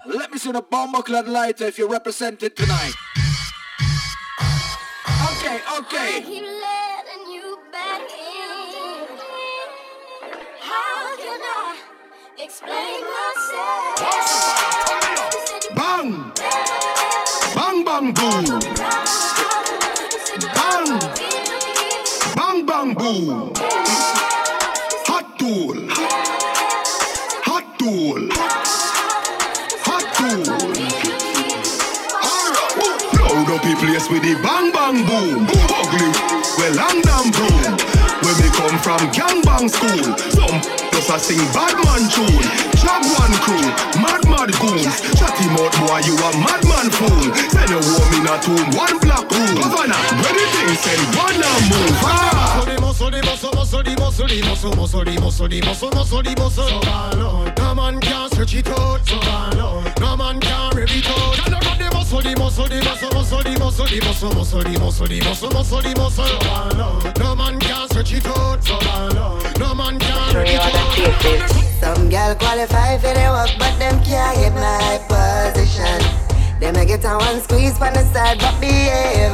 Let me see the bomber clad lighter if you represent it tonight. Okay. I keep letting you back in. How can I explain myself? Bang! Bang, bang, boom! Bang! Bang, bang, boom! Hot tool! Hot tool! Hot tool! Load up the place with the bang, bang, boom! Ugly, well, and damn broom! Where me come from, gang bang school. Some just a sing bad man tune. Jaguan crew, mad goons. Chatty mouth boy, you a madman fool. Send a woman a tomb, one black room. Governor, when the thing send one a move. No man can stretch it out. No man can rev it out. No man can stretch it out. No man can rev it out. Some girl qualify for the work, but them can't get my position. They may get a one squeeze from the side, but behave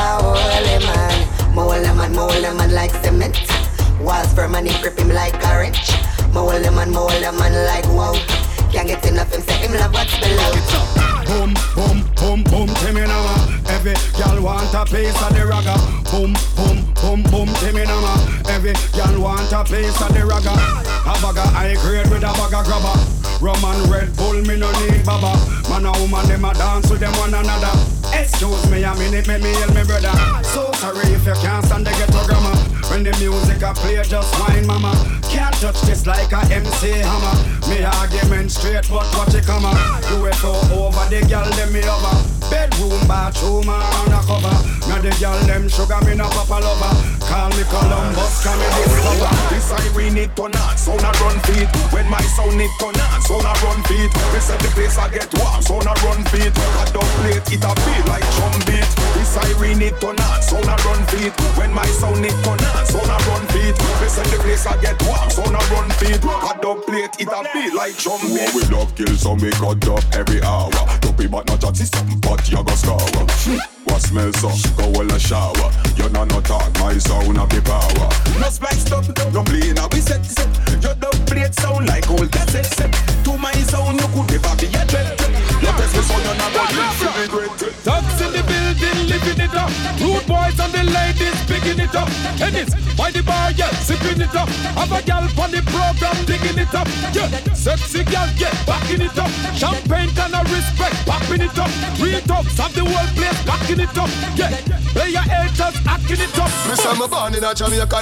holy man. Mold them man like cement. Walls firm and he grip him like a wrench. Mold them man like wow. Can't get enough him, say him love what's below. Boom, boom, boom, boom, Timmy Nama. Every girl want a piece of the ragga. Boom, boom, boom, boom, Timmy Nama. Every girl want a piece of the ragga. A bag of high grade with a bag of grabber. Rum and Red Bull, me no need baba. Man and woman, them a dance with them one another. Excuse me a minute, make me hail me brother. So sorry if you can't stand the ghetto grammar. When the music a play, just whine mama. Can't touch this like a MC hammer. Me argument straight, but watch it come on. You it over the girl, them me over. Bedroom, bathroom, and undercover. Now the girl, them sugar, me no papa lover. Call me Columbus, call me Discover. This siren it turn on, sound a run feet. When my sound it turn on, sound a run feet. We set the place I get warm, sound a run feet. I don't play it, it a beat like drum beat. This siren it turn on, sound a run feet. When my sound it turn on, sound a run feet. We set the place I get warm, sound a run feet. I don't play it, it a beat like drum beat. We love kill, so we cut up every hour. Dopey but not chatty, something but you go scour. What smells so? Go well a shower. You know no talk, my sound have the power. No spiced up, no clean up, we set. You don't play it sound like old cassettes. To my sound, you could never be a threat. You press me so you're not gonna regret. Thugs in the building, living it up. Rude boys and the ladies picking it up. Tennis, by the bar, yeah, sipping it up. Have a gal on the program, digging it up. Yeah, sexy gal, yeah, backing it up. Champagne and a respect, popping it up. Real thugs have the whole place, backing it up. Yeah, player haters, acting it up. Me say me born in a Jamaica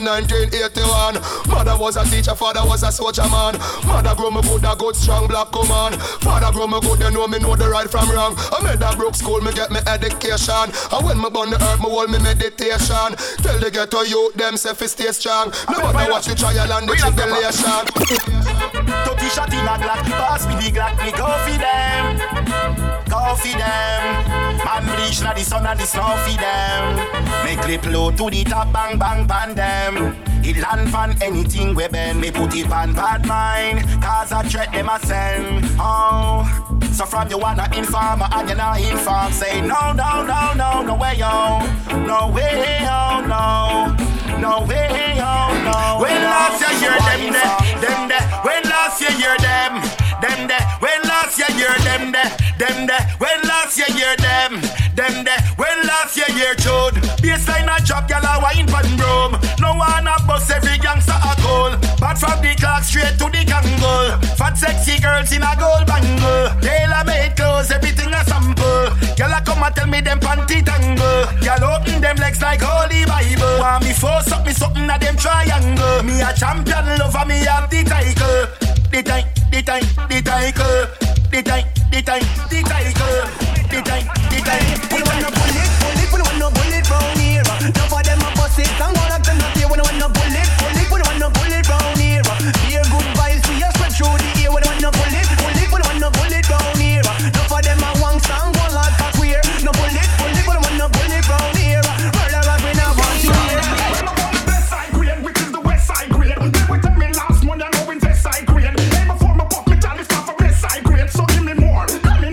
1981. Mother was a teacher, father was a soldier man. Mother grow me good, a good strong black command. Father grow me good, they know me know the right from wrong. I made a broke school, me get me education. And when me born the earth, me hold me meditation. Tell the ghetto youth, them say fi stay strong. No matter what you trial and the tribulation. 30 shot in a Glock, pass me the Glock, me go for them. Go for them. Man bleach na the sun and the snow for them. Me clip low to the top, bang bang pan them. It land fan anything we bend. Me put it on bad mind, cause I threat them a send. Oh, so from you wanna inform and you not inform. Say no, no, no, no, no way, yo. No way, oh, no. No way, oh, no. When last you hear them there. When last you hear them there. When last you hear them there. When last you hear them there. When last you hear Jude. Baseline a drop, y'all a wine pan broom. No one a bust every gangster a goal. But from the clock straight to the gangle. Fat sexy girls in a gold bangle. Tailor made clothes, everything a sample. Y'all a come and tell me them panty tangle. Y'all open them legs like Holy Bible. Want me force up me something at them triangle. Me a champion lover, me have the title. The title. We don't want no bullet, we don't want no bullet round here. None of them a bust it, and all of them not here. We don't want no bullet, we don't want no bullet round here. Hear good vibes, we a spread through the air. We don't want no bullet, we don't want no bullet round here. None of them a wang song, one like a queer. No bullet, we don't want no bullet round here. Murder like we not want to hear. I'm on the best side grade, which is the west side grade. They will take me last month, I know in west side grade. Hey, before me pop me tally for best side grade. So give me more, let me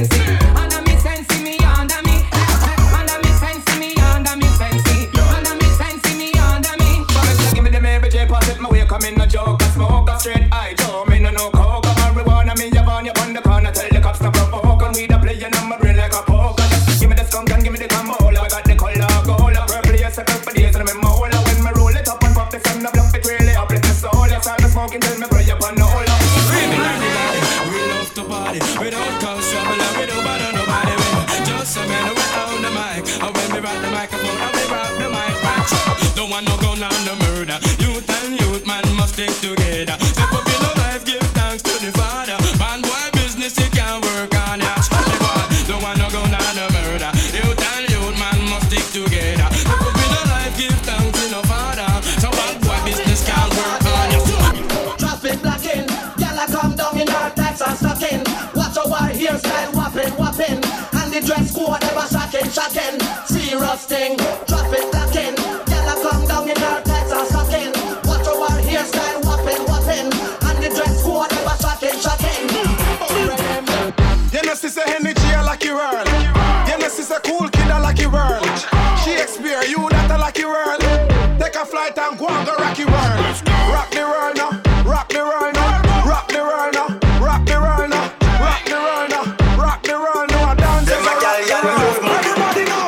fancy. Under me fancy, me under me. Under me fancy, me under me fancy. Under me fancy, me under me. Give me them every day, pass it my way, come in no joke. I smoke a straight eye, Joe, me no coke. Marijuana, me have on you on the corner, tell the cops to provoke. And we da playing on my brain like a poker. Give me the skunk and give me the camola. I got the color gold, purple, yes, a couple days and I'm in mola. When me roll it up and pop this and I bluff it really up, let me soul. Yes, I'm smoking till me pray upon the whole. We love to party, without cause trouble and we don't bother nobody. Just a man who on the mic, and when we rock the microphone, and we rock the mic. Don't want no gun on the murder. Youth and youth, man, must stick together. Step up in the life, give thanks to the Father. Man, boy, business, it can work on ya. Don't want no gun on the murder. Youth and youth, man, must stick together. Step up in the life, give thanks to the Father. So bad boy, business can work on ya. Traffic blocking, y'all come down in our tax and stocking. Watch our hairstyle, whopping, whopping. And the dress code never shocking, shocking. Serious thing, traffic blocking. Y'all come down in our tax and stocking. Watch our hairstyle, whopping, whopping. And the dress code never shocking, shocking. You know, sister energy, I like your world. You know, sister cool kid, I like your world. Shakespeare, you that I like your world. Take a flight and go and go rock your world. Rock the world now, rock the world now, rock the world now, rock the world now, rock the world now, rock the world now. I dance it around. Everybody know.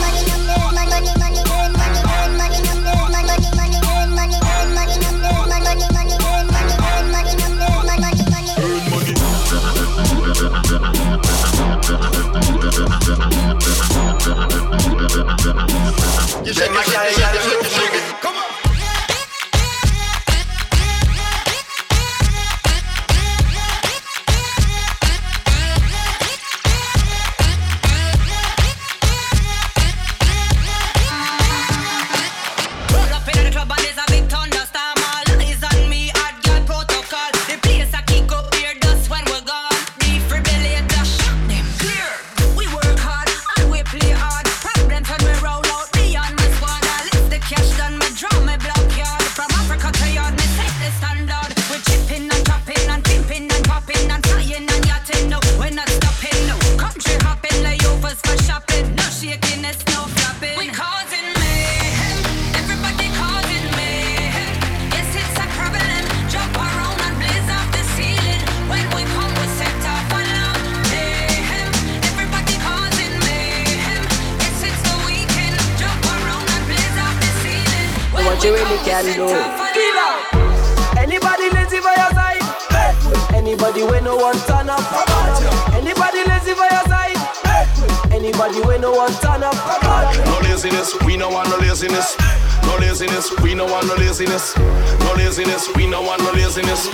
You say my girl, come on. You really can do. Anybody lazy by your side? Anybody when no one turn up? Anybody lazy by your side? Anybody when no one turn up? No laziness, we no want no laziness. No laziness, we no want no laziness. No laziness, we no want no laziness.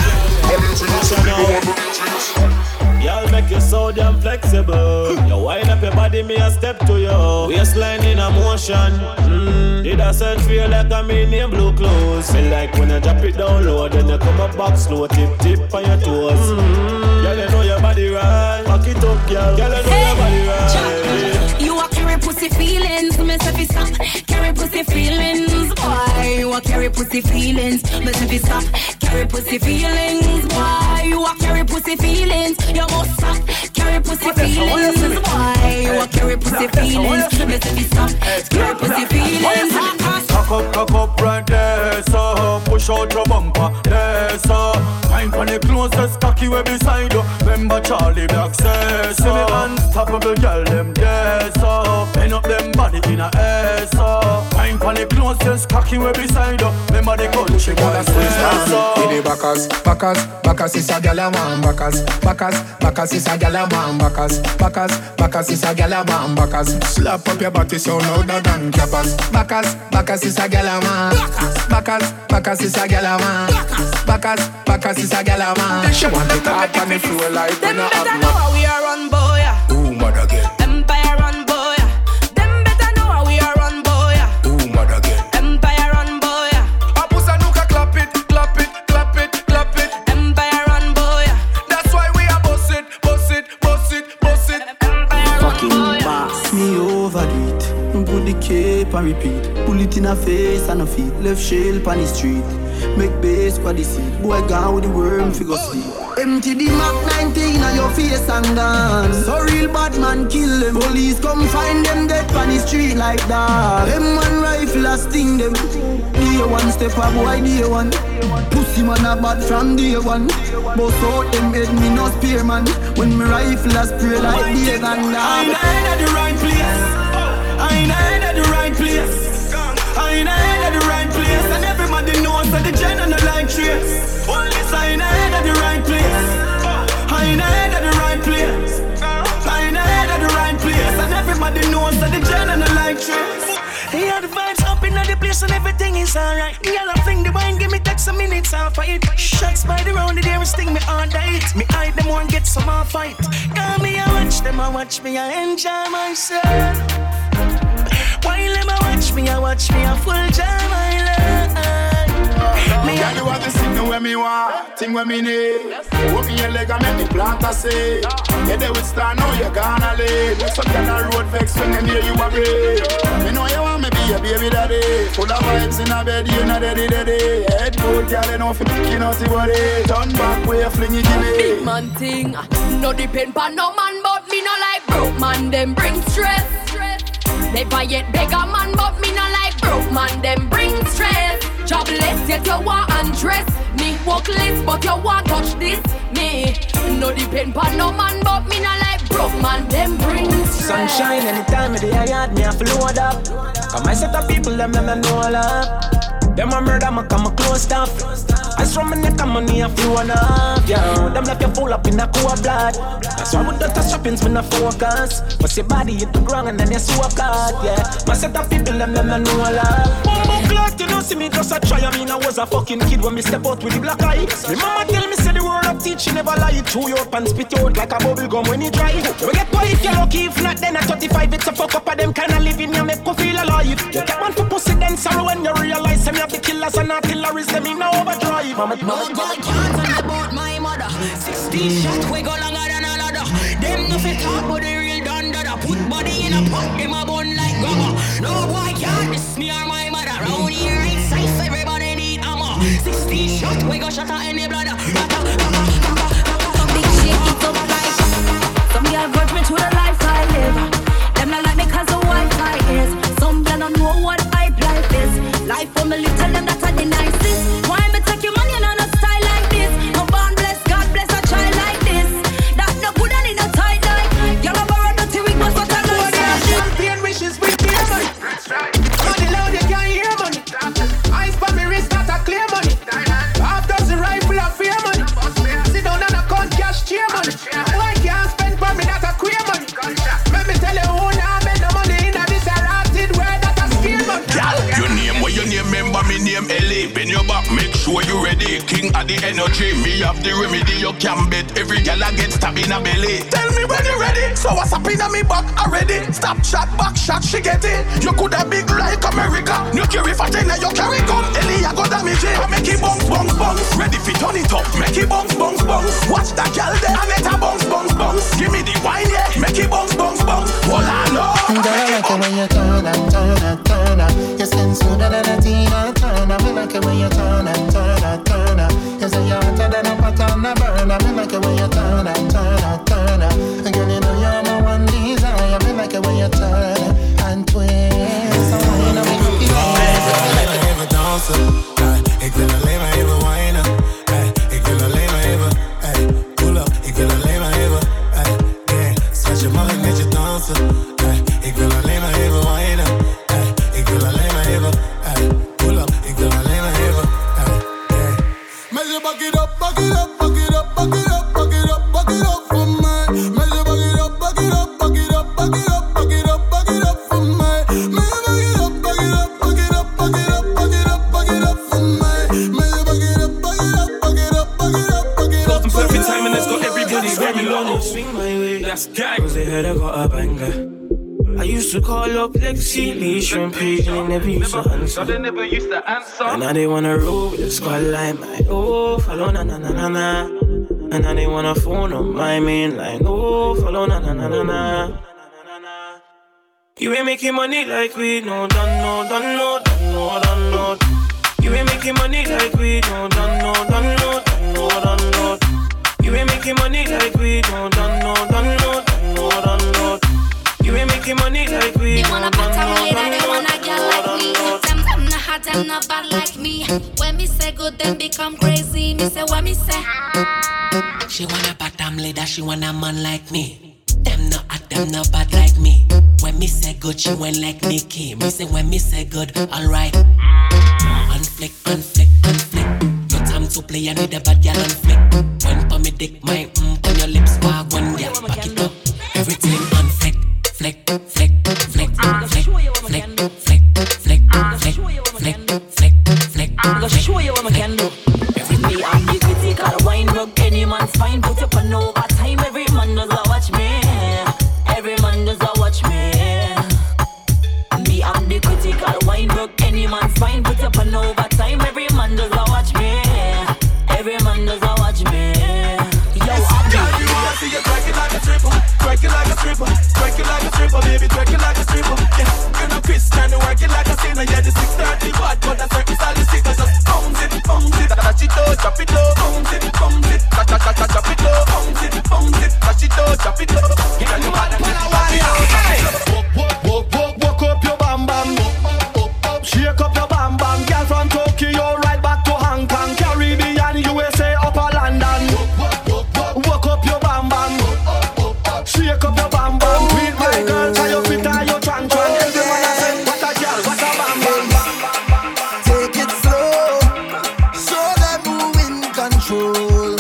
Y'all make you so damn flexible. You wind up your body, me a step to you. Waistline in a motion. Did I search for you like I'm in blue clothes? Feel like when I drop it down low, then you come up back slow, tip tip on your toes. Girl, you know your body right. Back it up, girl. Girl, you know your body right. You are carry pussy feelings, me say fi stop. Carry pussy feelings, boy. You are carry pussy feelings, me say fi stop. Carry pussy feelings, boy. You are carry pussy feelings, you must stop. Carry pussy feelings, boy. You are carry pussy feelings, me say fi stop. Carry pussy feelings. Cock up right there, so push out your bumper, there, so time for the closest cocky way beside you. Remember Charlie Black says so. See me unstoppable girl, them there, so bend up them body in a air, so time for the closest cocky way beside you. Remember the country girl, so in the Bacchus is a gal a man, Bacchus is a gal a man, Bacchus is a gal a man, Bacchus slap up your body so louder than clappers. Bacchus is a gal a man, Bacchus is a gal a man, Bacchus is a gal a man. She want to talk on the floor like we no have know how we are run, boy. Ooh, mother girl. Empire run, boy. Them better know how we are run, boy. Ooh, mother girl. Empire run, boy. I push a nuka, clap it, clap it, clap it, clap it. Empire run, boy. That's why we are boss it, boss it, boss it, boss it. Fucking boss. Me overdo it. Put the cape and repeat. Pull it in her face and her feet. Left shell on the street. Make base for the seat. Boy gone with the worm, figure sleep. Empty the Mac 19 on your face and gone. So real bad man kill them. Police come find them dead on the street like that. M1 rifle a sting them. Day one step up, boy, day one. Pussy man a bad from day one. Boss out them head, me no spear man. When me rifle a spray like day and I ain't at the right place. I ain't at the right place. I ain't at the right place. And everybody knows that the gen and the like trace. Only I ain't at the right place. I ain't at the right place. I ain't at the right place. And everybody knows that the gen and the like trace. They had the vibes up in the place and everything is alright. The yellow thing, the wine, give me take some minutes off of it. Shots by the round, the dare sting me all night. Me hide them one, get some more fight. Got me, I watch them, I watch me, I enjoy myself. While them, I watch me, I full jam my life. Me and you want to see me when me want, thing when me need. Walk in your leg and make me plant a seed. Yeah, they would start, now you're gonna leave. Make some kind of road vex when they hear you a breathe. Me know you want me be a baby daddy. Full of vibes in a bed, you not daddy. Head cold, girl, you know fi picking out the body. Turn back, way fling it in it. Big man thing, no depend pa no man, but me no like broke man, them bring stress. Never yet beg a man, but me no like broke man, them bring stress. Jobless, yet you want undress. Me workless, but you want touch this. Me no depend pa no man, but me no like broke man, them bring stress. Sunshine anytime of the yard, me a float up. Come I set up people, them know all up. Them a murder, me come a close stuff. Ice from my neck and money a flowing up, yeah. Them left you full up in a cool blood. That's why with the touch shoppings, me no focus. But your body hit the ground and then you soak out, yeah. My set up people, them know all up. Bumbo clock, you know, see me just a try. I mean, I was a fucking kid when me step out with the black eye. My mama tell me, say the word of teaching never lie. Chew you up and spit you out like a bubble gum when you dry. We get quiet if you're lucky, if not, then at 35, it's a fuck up of them kind of living, you make you feel alive. You get man for pussy, then sorrow when you realize them. The killers and artillery, them in no overdrive. No boy can't tell about my mother. 16 shots, we go longer than a ladder. Them no fit talk, but they real done dada. Put body in a pot, them a bun like rubber. No boy can't diss me or my mother. Round here ain't safe, everybody need ammo. 16 shots, we go shot at any bladder. Big shit, it's up like some girl grudge me to the life I live. Them not like me cause the Wi-Fi is. Some girl don't know what hype life is. Life for me little them that are the nicest. Why me take your money and on a style like this? No born bless, God bless a child like this. That no good and in a tight line. You're a borrow dirty weak, but what I know they are champagne wishes with beer money. Money loud, you can't hear money. Ice for me wrist, not a clear money. Half dozen rifle of fear money. Sit down and account cash cheer money. Why can't spend for me, not a queer money? Let me tell you who now make the money in a this rotted word that a scare money. Your name, what your name, remember me name Ellie. Bend your back, make sure you ready. King of the energy, me have the remedy. You can bet every gal I get stabbed in a belly. Tell me when you ready. So what's up in me back already? Stop shot, back shot, she get it. You could have big like America. You carry for 10 you carry gun. Ellie, I go damage it. I make it bounce, bounce, bounce. Ready fi turn it up, make it bounce, bounce, bounce. Watch that gal there, and let her bounce, bounce, bounce. Give me the wine, yeah. Make it bounce, bounce, bounce. Hold on, no. Girl, I like it when you turn and turn and turn up. Your skin smoother than a Tina Turner. Me like it when you turn and turn and turn up. You say you're hotter than a pot on a burner. Me like it when you turn and turn and turn up. Girl, you know you're my one desire. Me like it when you turn and twist. So why not make it even dansen. Ik wil alleen maar even whinen. Ik wil alleen maar even. Pull up, ik wil alleen maar even. Schatje, mag ik met je dansen? Ik wil alleen maar even whinen. Ik wil alleen maar even. Pull up, ik wil alleen maar even. Measure, back it up, back it up, back it up, back it up, back it up, back it up for me. Measure, back it up, back it up, back it up, back it up, back it up, back it up for me. Measure, back it up, back it up, back it up, back it up, back it up, back it up for me. Measure, back it up, back it up, back it up, back it up, back it up. Perfect time and let's go everybody very long. Swing my way, that's gang. Cause they heard I got a banger. I used to call up Lexi, Lee, Shrimp Page, and they never used to answer. They never used to answer. And now they wanna roll with the squad like mine. Oh, follow na na na na na. And now they wanna phone on my main line. Oh, follow na na na na na. You ain't making money like we no done no done no done no done no. You ain't making money like we no done no done no done no done no. You You ain't making money like we don't know. You ain't making money like we don't know. They want a girl like me. Them not hot, them not bad like me. When me say good, them become crazy. Me say what me say. She want a bottom leader, she want a man like me. Them not hot, them not bad like me. When me say good, she went like Nicki. Me say when me say good, alright. Unflick. No time to play, I need a bad girl unflick. When pa me dick, my on your lips, wag one girl, back it up. Everything unflick. Flick. I'm gonna show you what I can do. Me and the critical wine rock, any man's fine. Put up an overtime, every man does a watch me. Every man does a watch me. Me and the critical wine rock, any man's fine. Put up an overtime, every man does a watch me. Every man does a watch me. Yo, I see you twerking like a stripper, twerking like a stripper, twerking like a stripper, baby, twerking like a stripper. Yeah, you're not Christian, you're working like a sinner. Yeah, the 630 watt, but that's certain style is sick. Just bounce it, dash it low, drop it low, bounce it, drop it low, bounce it, dash it low, drop it low. Yeah, you want to walk up your bam bam, shake up your bam bam, girl from Tokyo right back to Hong Kong, Caribbean, USA, upper London. Walk up your bam bam, shake up your bam bam, with my girl, try your fit and your tran. Every man I say, what a girl, what a bam bam. Take it slow, show them who in control.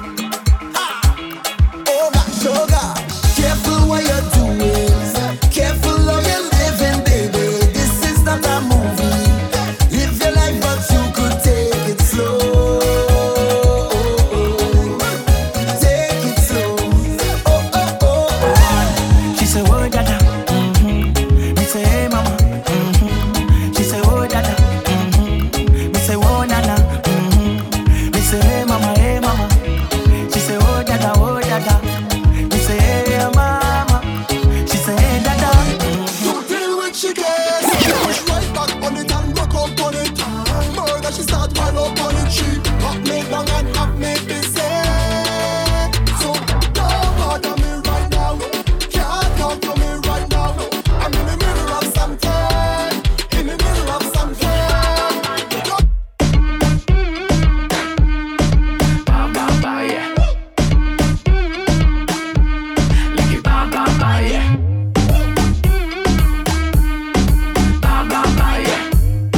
Oh gosh, careful what you're doing, careful how you're living, baby. This is not a movie. Live your life, but you could take it slow. Take it slow. She say, oh dada, me say, hey mama, she say, oh dada, me say, oh nana, me say, hey mama, she say, oh dada, me say, hey mama, she say, hey dada. Don't deal with she gets. Push right back on it and rock up on it. Murder, she start wild up on it. She up me down and up me busy. So don't bother me right now. Can't talk to me right now. I'm in the middle of something. In the middle of something. Ba ba ba yeah. Like it ba ba ba yeah. Ba ba ba yeah.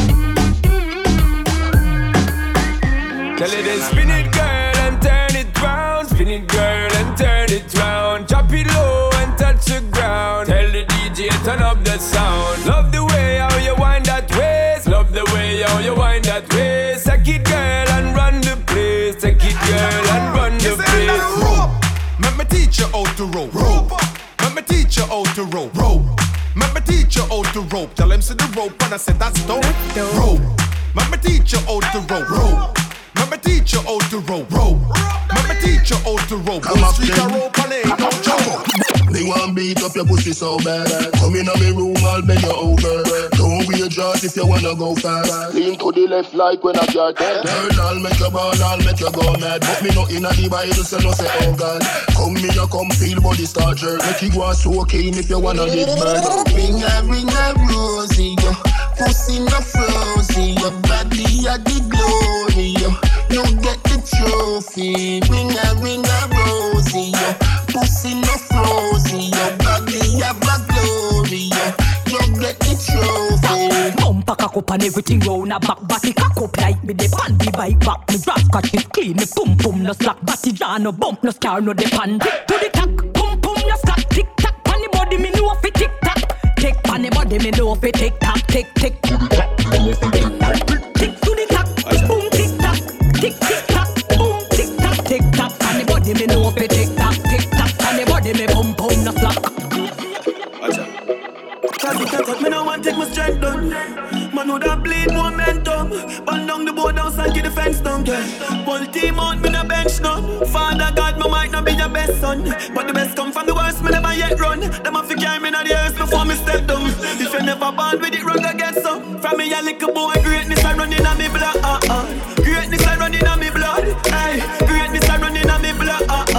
Tell it then spin it girl and turn it round. Spin it girl and turn it round. Drop it low and touch the ground. Tell the DJ turn up the sound. Love the way how you wind that waist. Love the way how you wind that waist. Take it girl and run the place. Take it girl and run the place. Let me teach you how to rope. Let me teach you how to rope. Let me teach you how to rope. Tell him see the rope and I said that's dope. Rope. Let me teach you how to rope. Let me teach you how to rope. Let me teach you how to rope. Come up, Street a rope and ain't no joke. Me want beat up your pussy so bad. Come in on me room, I'll bend you over. Don't wear jaws if you wanna go fast. Lean to the left like when I got that. Girl, I'll make you ball, I'll make you go mad. But me not inna the Bible, so no say oh God. Come me, you come feel body start jerk. Make you go so keen if you wanna get mad. Ring a rosy, pussy no frozy. Your body a the glory. You get the trophy. Ring a rosy, pussy no frozy. Your body have a glory. You get the trophy. Bumper cock up and everything round a back. Body cock up like me the pan the bike back. Me drop catch it clean. Me pum pum no slack. Body jaw no bump no scar no depend. Tick to the tack. Pum pum no slack. Tick tack. Pan the body me know fi tick tack. Tick pan the body me know fi tick tack. Tick tick. Tick to the tack. Boom tick tack. Tick tick tack. Boom tick tack. Tick tack. Pan the body me know fi tick tack. Tick tack. Pan the body me pum pum no slack. Cause it can't cut me now and take my strength down. Man would have bleed momentum. Band down the board outside, get the fence down. Whole team out, me no bench now. Father God, me might not be your best son, but the best come from the worst, me never yet run. Them have to carry me in the earth before me step down. If you never born with it, run go get some. From me a little boy, greatness I running on me blood. Greatness I running on me blood. Hey, greatness I running on me blood.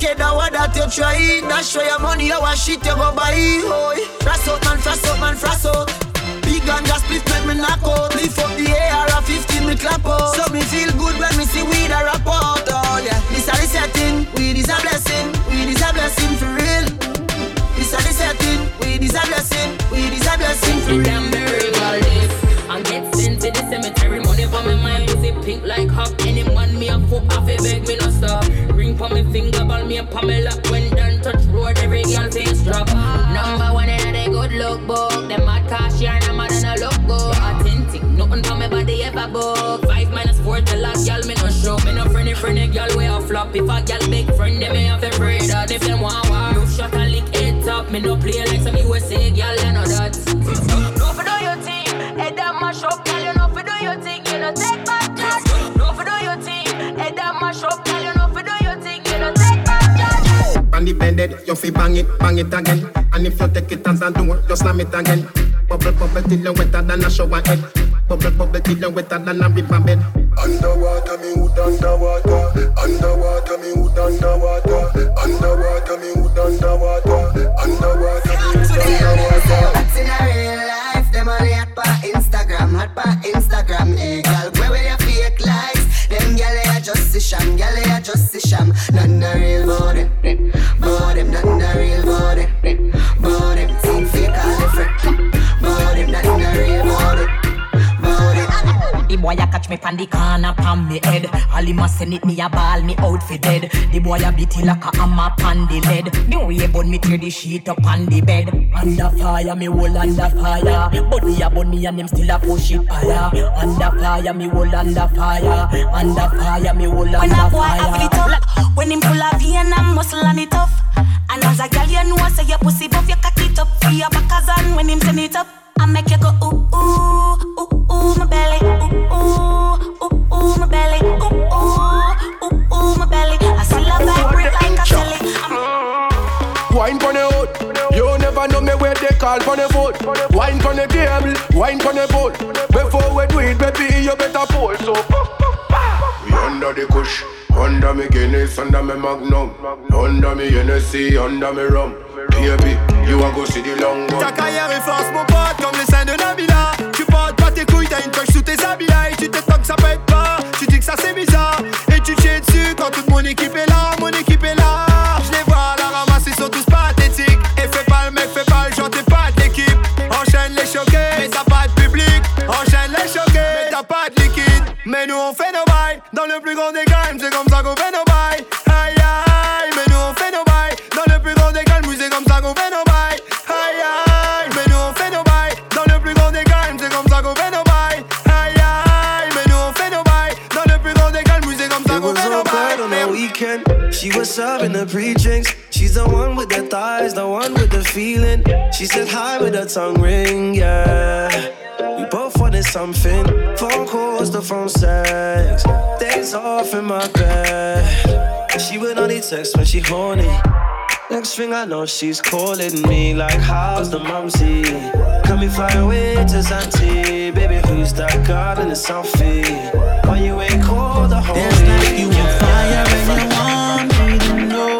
dead, what that you try. That's show your money, how a shit you go buy. Oh, frass out, man, frass out, man, frass out. Big gun just split, make me knock out. Lift up the AR-15, me clap out. So me feel good when me see weed a rap out. Oh yeah, this a the setting, weed is a blessing. Weed is a blessing for real. This a the setting, weed is a blessing. Weed is a blessing for real. Damn the real this. And get sent to the cemetery. Money for my mind, pussy pink like hop. Any man me a fuck off, a beg me no stop. Ring for me finger, ball me a Pamela. When done touch road, every girl face drop. Number one in a good look book. Them mad cash here, no mad and a look good. Authentic, nothing for me body ever book. 5 minus 4 the last girl me no show. Me no friendly girl way a flop. If a girl big friend, they me have a afraid of. If them want war, no shot a lick head top. Me no play like some USA girl, you know that. No for do your thing, head that mash up, girl. You know for do your thing, you know take back that. No for do your thing, head that mash up, girl. You know for do your thing, you know take back that. On the bended, you fi bang it again. And if you take it as a door, just slam it again. Bubble, bubble till you wetter than a shower head. Bubble, bubble till you wetter than a river bed. Underwater, me hood underwater. Underwater, me hood underwater. Underwater, me hood underwater. Underwater, me hood underwater. What's in a real life? Them only hot pa Instagram, eh? Girl, where with your fake lies? Them gyal they just a sham, None the real about them, nothing the real about them. Think fake all the friend, about them, nothing the real about them. The boy a catch me pan the corner pan me head. All him a send it me a ball me out for dead. The boy a beat it like a hammer pan the lead. Me way bun me tear the sheet up on the bed. Under fire me hold under fire. Body a bun me and him still a push it higher. Under fire me hold under fire. Under fire me hold under fire. When a boy have it up, when him pull a vein and muscle and it tough. And as a girl you know say your pussy buff you cock it up. For your back and when him send it up, I make you go ooh ooh ooh ooh my belly. Ooh ooh ooh ooh my belly. Ooh ooh ooh ooh my belly. I still love vibrate like a jelly. Wine pon the hood, you never know me where they call pon the foot. Wine pon the table, wine pon the boat. Before we do it, baby, you better pull. So we under the kush, under me Guinness, under me Magnum, under me Hennessy, under me rum. Baby, you a go see the long one. Ta carrière est force mon pote, comme les seins de Nabila. Tu portes pas tes couilles, t'as une touche sous tes habits là. Et tu t'étonnes que ça pète pas, tu dis que ça c'est bizarre. Et tu te chies dessus quand toute mon équipe est là, mon équipe est là. Je les vois la ramasser, ils sont tous pathétiques. Et fais pas le mec, fais pas le genre, t'es pas de l'équipe. Enchaîne les choqués, mais t'as pas de public. Enchaîne les choqués, mais t'as pas de liquide. Mais nous on fait nos bails, dans le plus grand des calmes, c'est comme ça qu'on fait nos bails. Aïe aïe, mais nous on fait nos bails, dans le plus grand des calmes, c'est comme ça qu'on fait nos bails. Aïe aïe, mais nous on fait nos bails, dans le plus grand des calmes, c'est comme ça qu'on fait nos bails. Aïe aïe, mais nous on fait nos bails, dans le plus grand des calmes, c'est comme ça qu'on fait nos bails. On the weekend, she was serving the pre-drinks. She's the one with the thighs, the one with the feeling. She said hi with her tongue ring, yeah. We both wanted something. Phone calls, the phone sex. Days off in my bed. She would only text when she horny. Next thing I know, she's calling me like, how's the mumsy? Can we fly away to Zante? Baby, who's that girl in the selfie? Why you ain't called the whole week? There's like you on fire and you want me to know.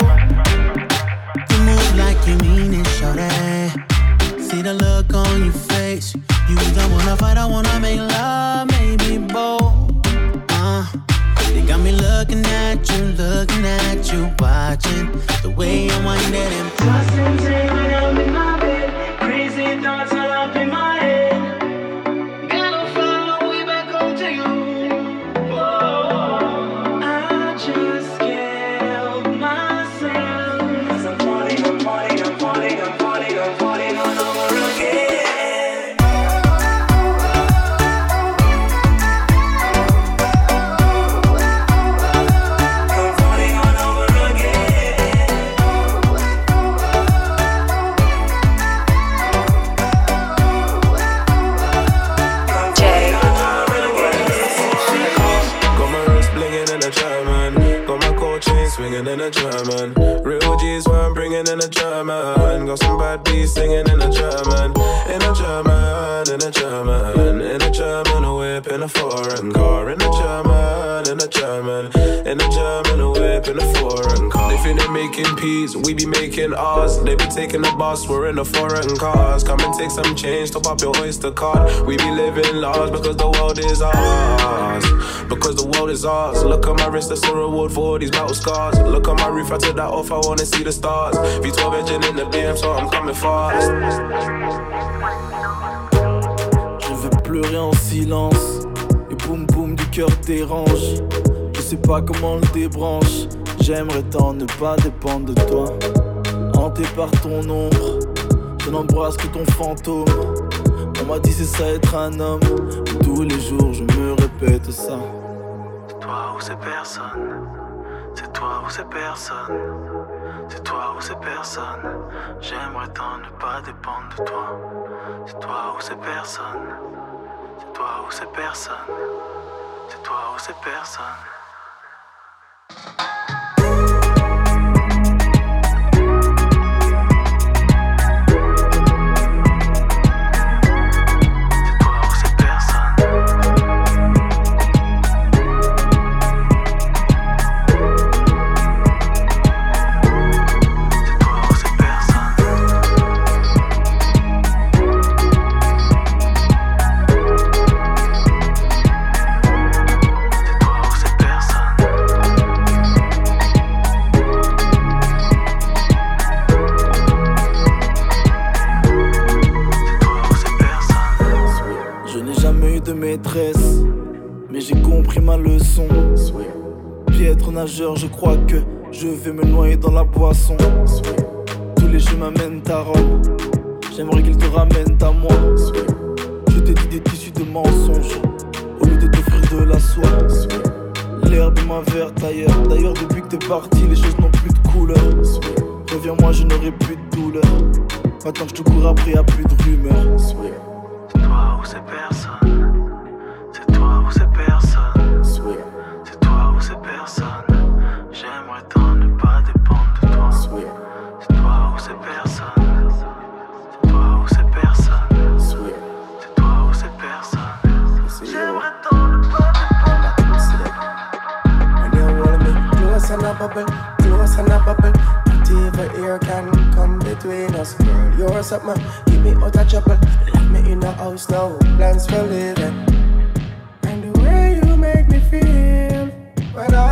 You move like you mean it, shorty. See the look on your face. You don't wanna fight, I wanna make love, maybe both. They got me looking at you, watching the way I'm winding and tossing, when I'm in my bed. Crazy thoughts all up in my head. Gotta find my way back home to you. Oh, I just can't help myself. 'Cause I'm falling all over again. Swinging in a German, real G's where I'm bringing in a German. German. Got some bad bees singing in a German. In a German, in a German. In a German, a whip in a foreign car. In a German, in a German. In a German, a whip in a foreign car. They think they're making peas, we be making ours. They be taking the bus, we're in the foreign cars. Come and take some change, top up your Oyster card. We be living large because the world is ours. Because the world is ours. Look at my wrist, that's a reward for all these battle scars. Look at my roof, I took that off, I wanna see the stars. V12 engine in the BM, so I'm coming fast. Je veux pleurer en silence. Et boum boum du cœur dérange. Je sais pas comment le débranche. J'aimerais tant ne pas dépendre de toi. Hanté par ton ombre, je n'embrasse que ton fantôme. On m'a dit c'est ça être un homme. Et tous les jours je me répète ça. C'est toi ou c'est personne. C'est toi ou c'est personne. C'est toi ou c'est personne. J'aimerais tant ne pas dépendre de toi. C'est toi ou c'est personne. C'est toi ou c'est personne. C'est toi ou c'est personne. Mais j'ai compris ma leçon. Piètre nageur, je crois que je vais me noyer dans la boisson. Tous les chemins mènent à Rome. J'aimerais qu'ils te ramènent à moi. Je t'ai dit des tissus de mensonges au lieu de t'offrir de la soie. L'herbe est moins verte ailleurs. D'ailleurs depuis que t'es parti, les choses n'ont plus de couleur. Reviens-moi, je n'aurai plus de douleur. Maintenant que je te cours après, y'a plus de rumeurs. C'est toi ou c'est personne. C'est toi ou c'est personne. C'est toi ou c'est personne. J'aimerais tant ne pas dépendre de toi. C'est toi ou c'est personne. C'est toi ou c'est personne. C'est toi ou c'est personne. J'aimerais tant ne pas dépendre de toi. When you hold me close and a bubble, close and a bubble. Not even air can come between us. Girl, you're something, keep me out of trouble. Lock me in a house now, plans for living. And the way you make me feel when I